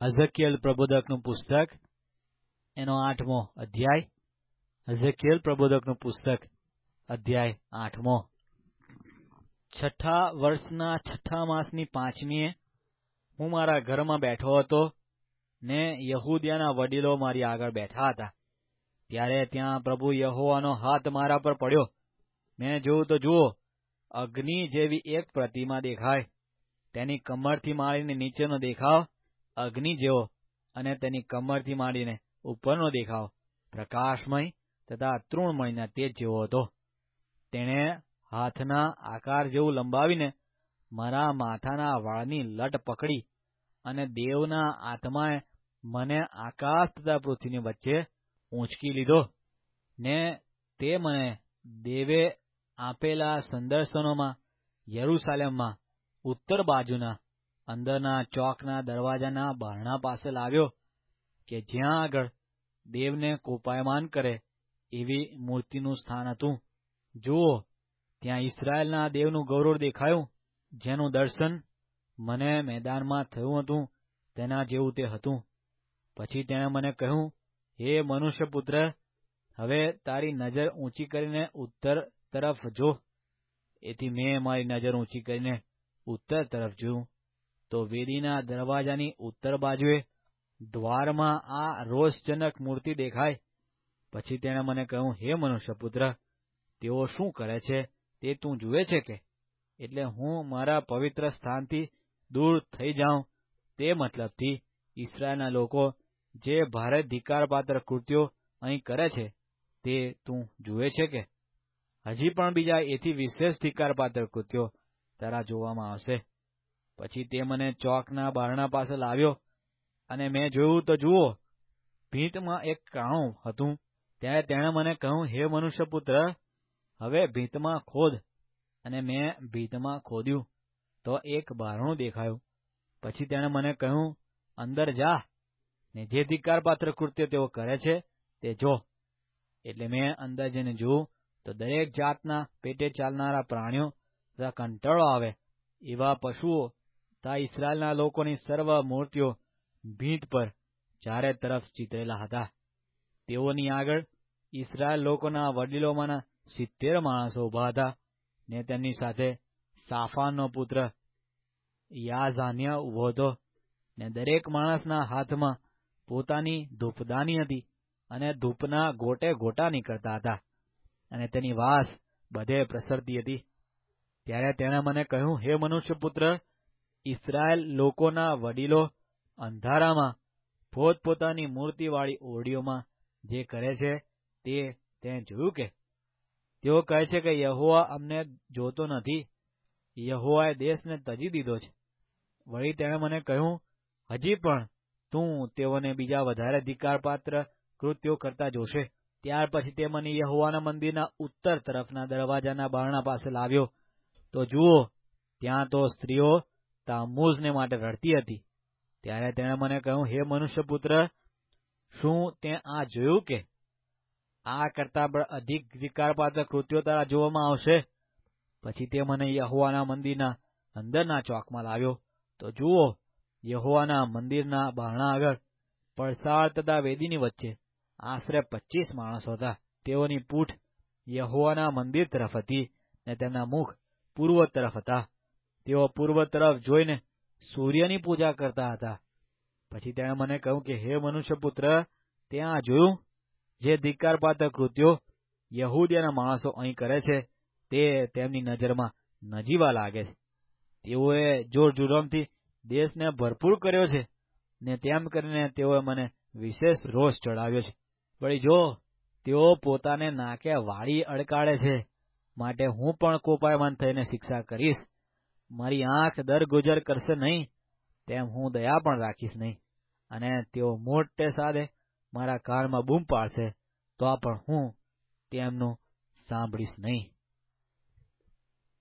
હઝકિયલ પ્રબોધકનું પુસ્તક એનો 8મો અધ્યાય. હઝકિયલ પ્રબોધકનું પુસ્તક અધ્યાય 8મો. 6 વર્ષના 6 માસની 5મીએ હું મારા ઘરમાં બેઠો હતો ને યહૂદિયાના વડીલો મારી આગળ બેઠા હતા. ત્યારે ત્યાં પ્રભુ યહોવાનો હાથ મારા પર પડ્યો. મેં જોયું તો જુઓ, અગ્નિ જેવી એક પ્રતિમા દેખાય. તેની કમરથી માંડીને નીચેનો દેખાવ અગ્નિ જેવો, અને તેની કમરથી માંડીને ઉપરનો દેખાવ પ્રકાશમય તથા તૃણમયના તેજ જેવો હતો. તેણે હાથના આકાર જેવું લંબાવીને મારા માથાના વાળની લટ પકડી, અને દેવના આત્માએ મને આકાશ તથા પૃથ્વીની વચ્ચે ઊંચકી લીધો, ને તે મને દેવે આપેલા સંદર્શનોમાં યરૂશાલેમમાં ઉત્તર બાજુના અંદરના ચોકના દરવાજાના બારણા પાસે લાવ્યો, કે જ્યાં આગળ દેવને કોપાયમાન કરે એવી મૂર્તિનું સ્થાન હતું. જુઓ, ત્યાં ઇસ્રાયેલના દેવનું ગૌરવ દેખાયું. જેનું દર્શન મને મેદાનમાં થયું હતું તેના જેવું તે હતું. પછી તેણે મને કહ્યું, હે મનુષ્યપુત્ર, હવે તારી નજર ઊંચી કરીને ઉત્તર તરફ જો. એથી મેં મારી નજર ઊંચી કરીને ઉત્તર તરફ જોયું, તો વેદીના દરવાજાની ઉત્તર બાજુએ દ્વારમાં આ રોષજનક મૂર્તિ દેખાય. પછી તેણે મને કહ્યું, હે મનુષ્યપુત્ર, તેઓ શું કરે છે તે તું જુએ છે કે? એટલે હું મારા પવિત્ર સ્થાનથી દૂર થઈ જાઉં તે મતલબથી ઇસ્રાયેલના લોકો જે ભારે ધિક્કારપાત્ર કૃત્યો અહીં કરે છે તે તું જુએ છે કે? હજી પણ બીજા એથી વિશેષ ધિક્કારપાત્ર કૃત્યો તારા જોવામાં આવશે. પછી તે મને ચોકના બારણા પાસે લાવ્યો, અને મેં જોયું તો જુઓ, ભીંતમાં એક કાણું હતું. ત્યારે તેણે મને કહ્યું, હે મનુષ્યપુત્ર, હવે ભીંતમાં ખોદ. અને મેં ભીંતમાં ખોદ્યું, તો એક બારણું દેખાયું. પછી તેણે મને કહ્યું, અંદર જા, ને જે ધિક્કારપાત્ર કૃત્ય તેઓ કરે છે તે જો. એટલે મેં અંદર જઈને જોયું, તો દરેક જાતના પેટે ચાલનારા પ્રાણીઓ તથા કંટાળો આવે એવા પશુઓ તથા ઇસ્રાયેલના લોકોની સર્વ મૂર્તિઓ ભીંત પર ચારે તરફ ચિતરેલા હતા. તેઓની આગળ ઇસ્રાયેલ લોકોના વડીલોમાંના 70 માણસો ઉભા હતા, ને તેમની સાથે સાફાનનો પુત્ર યાઝાન્યા ઉભો હતો. ને દરેક માણસના હાથમાં પોતાની ધૂપદાની હતી, અને ધૂપના ગોટે ગોટા નીકળતા હતા, અને તેની વાસ બધે પ્રસરતી હતી. ત્યારે તેણે મને કહ્યું, હે મનુષ્યપુત્ર, ઇસ્રાયેલ લોકોના વડીલો અંધારામાં પોતપોતાની મૂર્તિવાળી ઓરડીઓમાં જે કરે છે તે જોયું કે? તેઓ કહે છે કે યહોવા અમને જોતો નથી, યહોવાએ દેશને તજી દીધો છે. વળી તેણે મને કહ્યું, હજી પણ તું તેઓને બીજા વધારે ધિક્કારપાત્ર કૃત્યો કરતા જોશે. ત્યાર પછી તે મને યહોવાના મંદિરના ઉત્તર તરફના દરવાજાના બારણા પાસે લાવ્યો. તો જુઓ, ત્યાં તો સ્ત્રીઓ તામ્મુઝને માટે રડતી હતી. ત્યારે તેણે મને કહ્યું, હે મનુષ્યપુત્ર, શું તે આ જોયું કે? આ કરતા પણ અધિક ધિક્કારપાત્ર કૃત્યો તારા જોવામાં આવશે. પછી તે મને યહોવાના મંદિરના અંદરના ચોકમાં લાવ્યો. તો જુઓ, યહોવાના મંદિરના બારણા આગળ પડસાળ તથા વેદીની વચ્ચે આશરે 25 માણસો હતા. તેઓની પૂઠ યહોવાના મંદિર તરફ હતી, ને તેમના મુખ પૂર્વ તરફ હતા. તેઓ પૂર્વ તરફ જોઈને સૂર્યની પૂજા કરતા હતા. પછી તેણે મને કહ્યું કે હે મનુષ્યપુત્ર, ત્યાં જોયું, જે ધિક્કારપાત્ર કૃત્યો યહૂદિયાના માણસો અહીં કરે છે તે તેમની નજરમાં નજીવા લાગે છે. તેઓએ જોરજુલમથી દેશને ભરપૂર કર્યો છે, ને તેમ કરીને તેઓએ મને વિશેષ રોષ ચડાવ્યો છે. વળી જો તેઓ પોતાને નાકે વાળી અડકાડે છે, માટે હું પણ કોપાયમાન થઈને શિક્ષા કરીશ. મારી આંખ દરગુજર કરશે નહીં, તેમ હું દયા પણ રાખીશ નહીં. અને તેઓ મોટે સાદે મારા કાનમાં બૂમ પાડશે, તો પણ હું તેમનું સાંભળીશ નહીં.